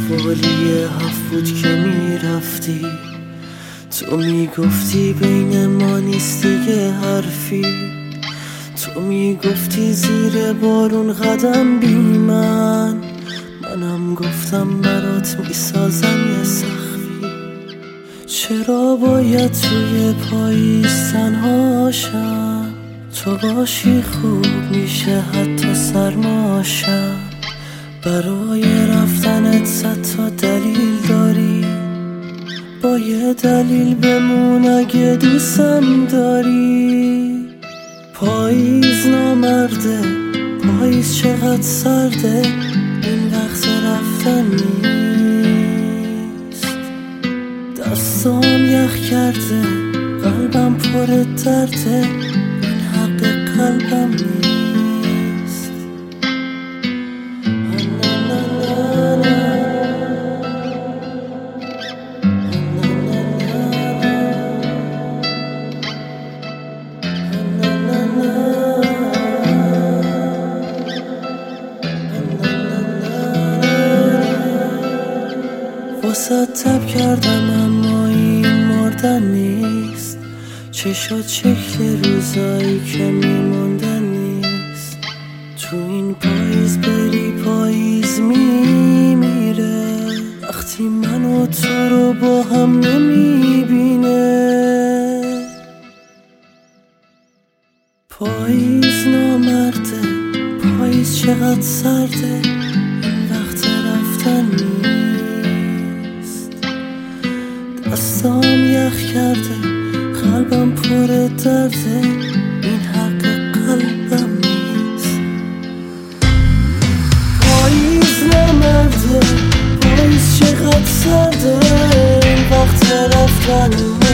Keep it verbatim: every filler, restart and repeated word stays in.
حوالی هفت بود که میرفتی، تو میگفتی بین ما نیست دیگه حرفی، تو میگفتی زیر بارون قدم بی من، منم گفتم برات میسازم یه سخفی. چرا باید توی پاییز تنهاشم، تو باشی خوب میشه حتی سرماشم. برای رفتنت صد تا دلیل داری، با یه دلیل بمون اگه دوستم داری. پاییز نامرده، پاییز چقدر سرده، این وقت رفتن نیست. دستام یخ کرده، قلبم پر درده، این حق قلبم نیست. واسه تب کردم اما این مردن نیست، چشات شکل روزایی که میموندن نیست. تو این پاییز بری پاییز میمیره، وقتی من و تو رو با هم نمیبینه. پاییز نامرده، پاییز چقدر سرده، این وقت رفتن نیست. دستام یخ کرده، قلبم پر درده، این حق قلبم نیست. پاییز نامرده، پاییز چقدر سرده، این وقت رفتن نیست.